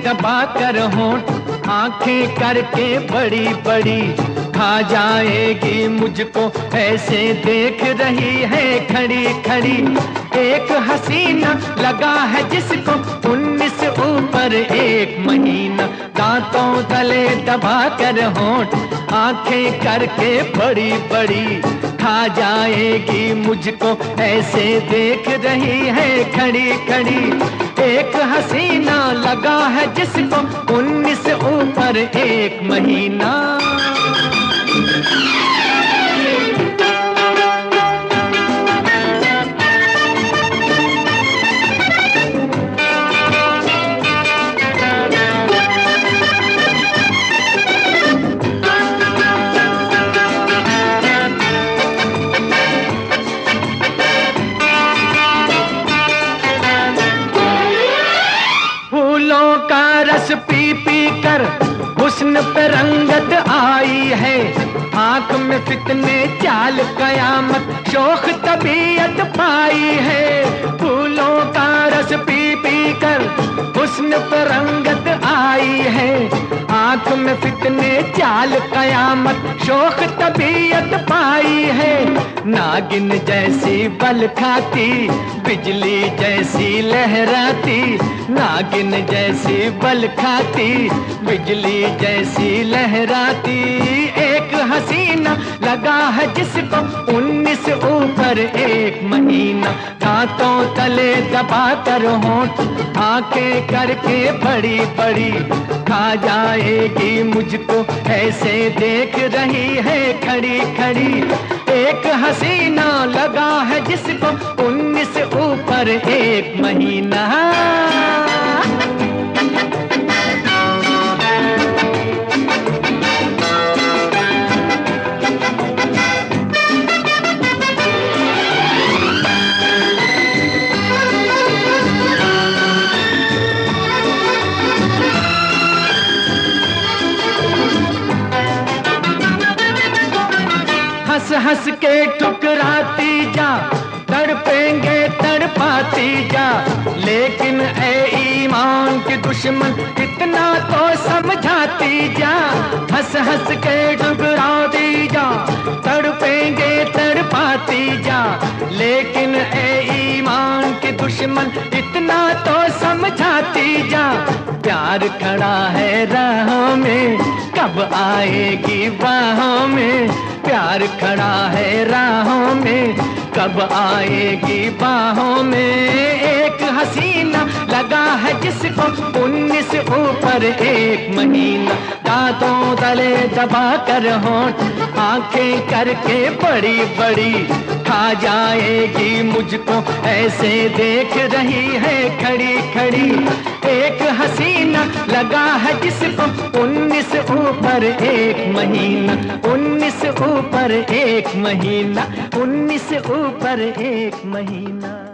दबा कर होंठ, आंखें करके बड़ी बड़ी, खा जाएगी मुझको ऐसे देख रही है खड़ी खड़ी। एक हसीना लगा है जिसको 19 ऊपर 1 महीना, दांतों तले दबा कर होंठ, आंखें करके बड़ी बड़ी, खा जाएगी मुझको ऐसे देख रही है खड़ी खड़ी। एक हसीना लगा है जिसको 19 ऊपर 1 महीना। फूलों का रस पी पी कर हुस्न पे रंगत आई है, आंख में फितने चाल कयामत शोख तबीयत पाई है। फूलों का रस पी पी कर हुस्न पे रंगत आई है, आंख में फितने चाल कयामत शोख तबीयत पाई है। नागिन जैसी बल खाती, बिजली जैसी लहराती, नागिन जैसी बल खाती, बिजली जैसी लहराती। एक हसीना लगा है जिसको 19 ऊपर 1 महीना, दांतों तले दबा कर होंठ, आंखें करके बड़ी बड़ी, खा जाएगी मुझको ऐसे देख रही है खड़ी खड़ी। एक हसीना लगा है जिसको 19 ऊपर 1 महीना। हंस हंस के ठुकराती जा, तड़पेंगे तड़पाती जा, लेकिन ऐ ईमान के दुश्मन इतना तो समझाती जा। हंस हंस के ठुकराती जा, तड़पेंगे तड़पाती जा, लेकिन ऐ ईमान के दुश्मन इतना तो समझाती जा। प्यार खड़ा है राहों में, कब आएगी बाहों में, प्यार खड़ा है राहों में, कब आएगी बाहों में। एक हसीना लगा है जिसको 19 ऊपर 1 महीना, दांतों तले दबा कर होंठ, आंखें करके बड़ी बड़ी, खा जाएगी मुझको ऐसे देख रही है खड़ी खड़ी। एक हसीना लगा है जिसको 19 ऊपर 1 महीना, 19 ऊपर 1 महीना, 19 ऊपर 1 महीना।